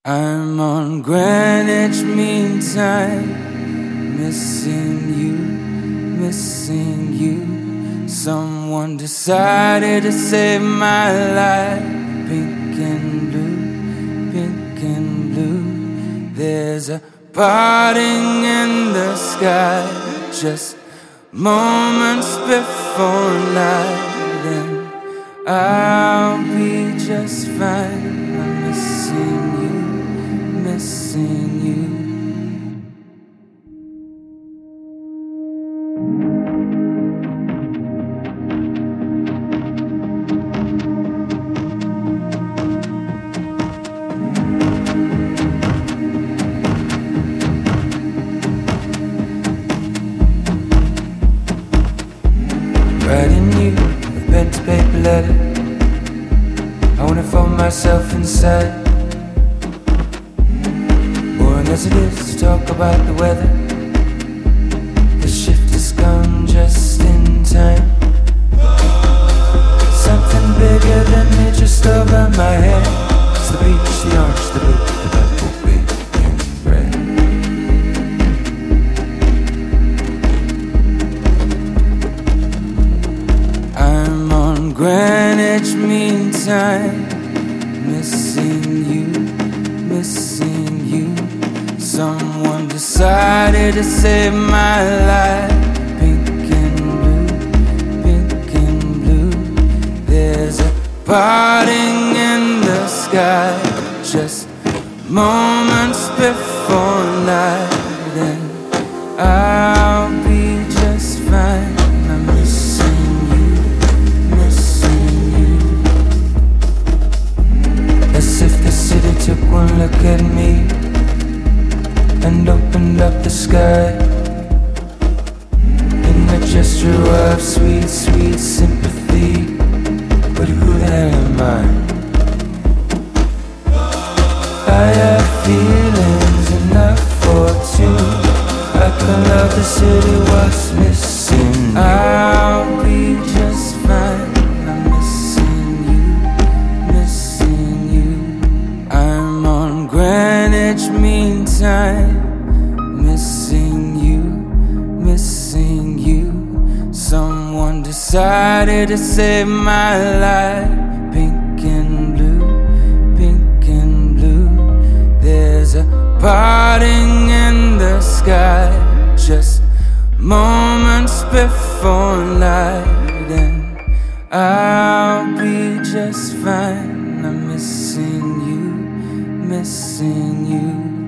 I'm on Greenwich Mean Time, missing you. Someone decided to save my life. Pink and blue. There's a parting in the sky, just moments before night. Then I'll be just fine. I'm missing you. Writing you a pen to paper letter, I wanna fold myself inside. Boring as it is to talk about the weather, the shift has come just in time. Something bigger than me just over my head. It's the beach, the orange, the blue, the purple, pink and red. I'm on Greenwich Mean Time, missing you. Someone decided to save my life. Pink and blue. There's a parting in the sky, just moments before night. Then I'll be just fine. I'm missing you. As if the city took one look at me and opened up the sky in a gesture of sweet sympathy. But who the hell am I? I have feelings enough for two. I can love the city, what's missing you? I'll be just fine. I'm missing you. I'm on Greenwich Mean Time, missing you. Someone decided to save my life. Pink and blue. There's a parting in the sky, just moments before night. Then I'll be just fine. I'm missing you.